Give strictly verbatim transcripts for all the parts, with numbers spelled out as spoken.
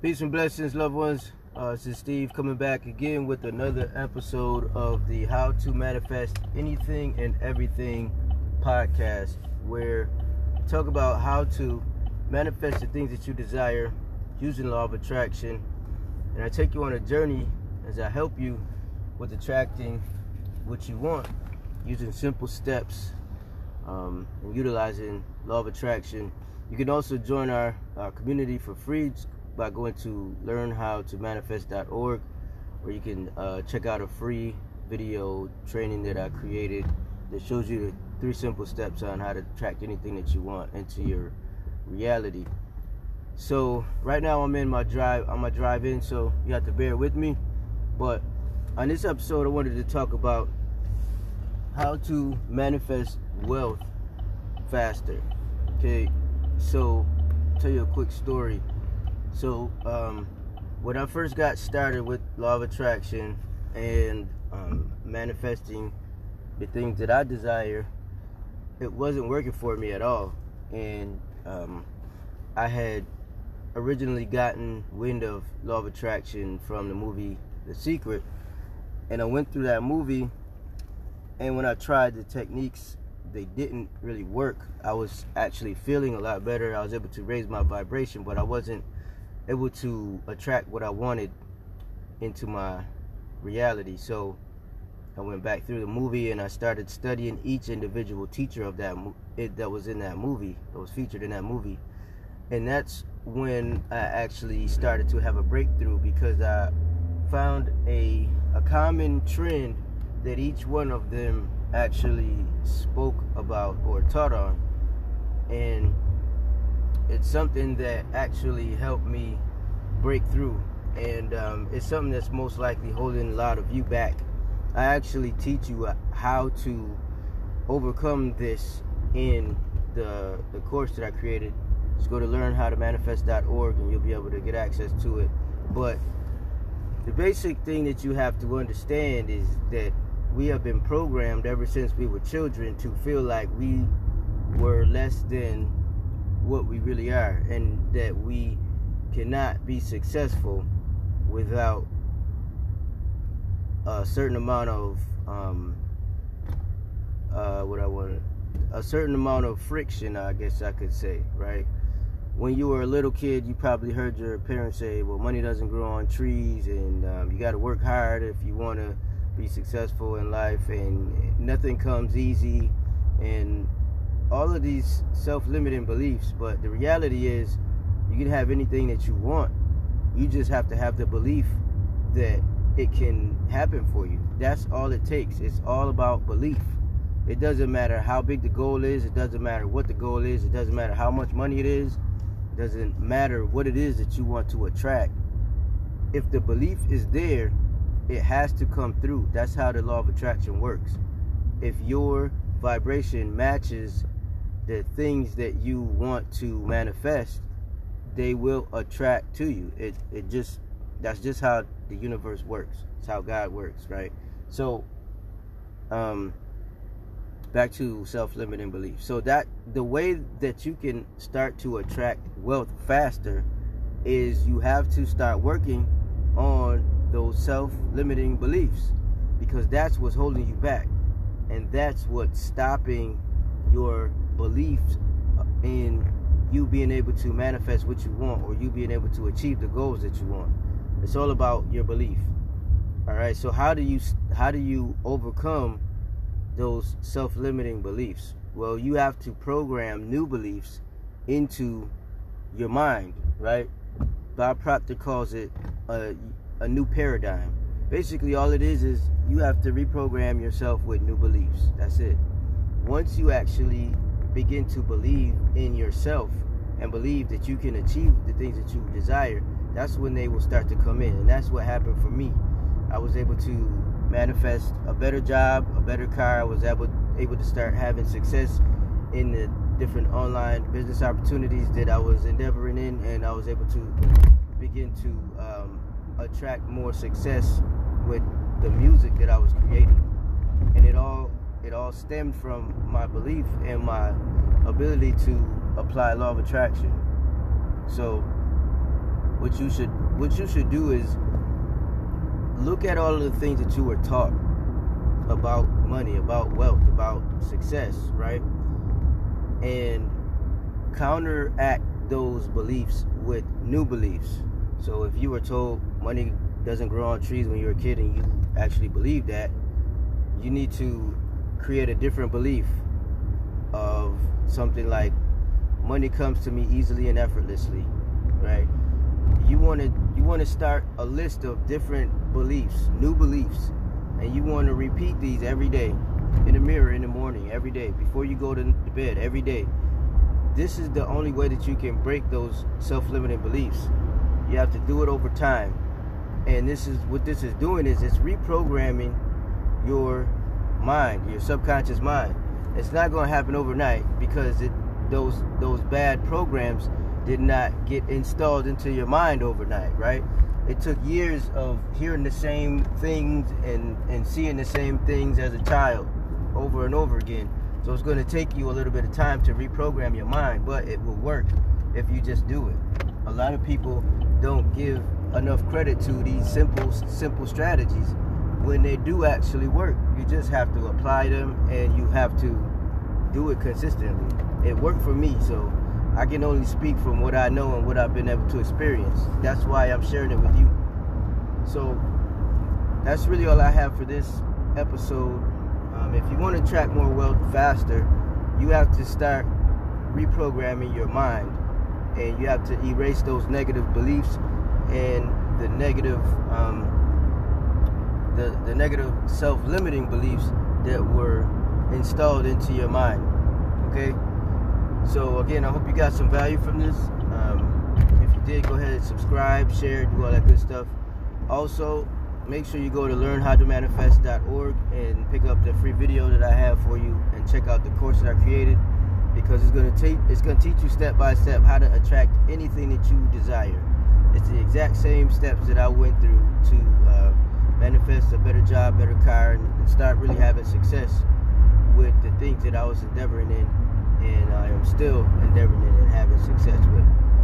Peace and blessings, loved ones. Uh, this is Steve coming back again with another episode of the How to Manifest Anything and Everything podcast, where I talk about how to manifest the things that you desire using law of attraction. And I take you on a journey as I help you with attracting what you want using simple steps um, and utilizing law of attraction. You can also join our, our community for free by going to learn how to manifest dot org, or you can uh, check out a free video training that I created that shows you the three simple steps on how to attract anything that you want into your reality. So right now I'm in my drive, I'm a drive in, so you have to bear with me. But on this episode, I wanted to talk about how to manifest wealth faster. Okay, so I'll tell you a quick story. So um, when I first got started with law of attraction and um, manifesting the things that I desire, it wasn't working for me at all. And um, I had originally gotten wind of law of attraction from the movie The Secret, and I went through that movie, and when I tried the techniques, they didn't really work. I was actually feeling a lot better. I was able to raise my vibration, but I wasn't able to attract what I wanted into my reality. So I went back through the movie and I started studying each individual teacher of that it, that was in that movie, that was featured in that movie. And that's when I actually started to have a breakthrough, because I found a a common trend that each one of them actually spoke about or taught on. And it's something that actually helped me break through, and um, it's something that's most likely holding a lot of you back. I actually teach you how to overcome this in the the course that I created. Just go to learn how to manifest dot org and you'll be able to get access to it. But the basic thing that you have to understand is that we have been programmed ever since we were children to feel like we were less than what we really are, and that we cannot be successful without a certain amount of um, uh, what I want, a certain amount of friction, I guess I could say, right? When you were a little kid, you probably heard your parents say, well, money doesn't grow on trees, and um, you got to work hard if you want to be successful in life, and nothing comes easy, and all of these self-limiting beliefs. But the reality is, you can have anything that you want. You just have to have the belief that it can happen for you. That's all it takes. It's all about belief. It doesn't matter how big the goal is. It doesn't matter what the goal is. It doesn't matter how much money it is. It doesn't matter what it is that you want to attract. If the belief is there, it has to come through. That's how the law of attraction works. If your vibration matches the things that you want to manifest, they will attract to you. It it just, that's just how the universe works. It's how God works, right? So um back to self-limiting beliefs. So that the way that you can start to attract wealth faster is you have to start working on those self-limiting beliefs, because that's what's holding you back, and that's what's stopping your beliefs in you being able to manifest what you want, or you being able to achieve the goals that you want. It's all about your belief. All right, so how do you how do you overcome those self-limiting beliefs? Well, you have to program new beliefs into your mind, right? Bob Proctor calls it a, a new paradigm. Basically, all it is is you have to reprogram yourself with new beliefs. That's it. Once you actually begin to believe in yourself and believe that you can achieve the things that you desire, that's when they will start to come in. And that's what happened for me. I was able to manifest a better job, a better car. I was able able to start having success in the different online business opportunities that I was endeavoring in, and I was able to begin to um, attract more success with the music that I was creating. And it all it all stemmed from my belief and my ability to apply law of attraction. So what you should what you should do is look at all of the things that you were taught about money, about wealth, about success, right? And counteract those beliefs with new beliefs. So if you were told money doesn't grow on trees when you were a kid and you actually believe that, you need to create a different belief of something like money comes to me easily and effortlessly, right? You want to you want to start a list of different beliefs, new beliefs, and you want to repeat these every day in the mirror in the morning, every day, before you go to bed, every day. This is the only way that you can break those self-limiting beliefs. You have to do it over time. And this is what this is doing is it's reprogramming your mind, your subconscious mind. It's not going to happen overnight because it those those bad programs did not get installed into your mind overnight, right? It took years of hearing the same things and, and seeing the same things as a child over and over again. So it's going to take you a little bit of time to reprogram your mind, but it will work if you just do it. A lot of people don't give enough credit to these simple simple strategies when they do actually work. You just have to apply them and you have to do it consistently. It worked for me, so I can only speak from what I know and what I've been able to experience. That's why I'm sharing it with you. So that's really all I have for this episode. Um, if you want to attract more wealth faster, you have to start reprogramming your mind, and you have to erase those negative beliefs and the negative, um, the the negative self-limiting beliefs that were installed into your mind. Okay. So again, I hope you got some value from this. Um, if you did, go ahead and subscribe, share, do all that good stuff. Also, make sure you go to learn how to manifest dot org and pick up the free video that I have for you, and check out the course that I created, because it's going to take it's going to teach you step by step how to attract anything that you desire. It's the exact same steps that I went through to uh, manifest a better job, better car, and, and start really having success with the things that I was endeavoring in. And I am still endeavoring and having success with.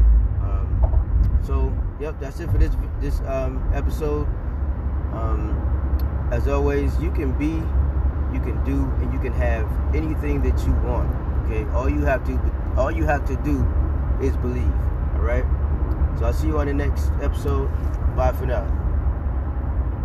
Um, so, yep, that's it for this this um, episode. Um, as always, you can be, you can do, and you can have anything that you want. Okay, all you have to all you have to do is believe. All right. So I'll see you on the next episode. Bye for now.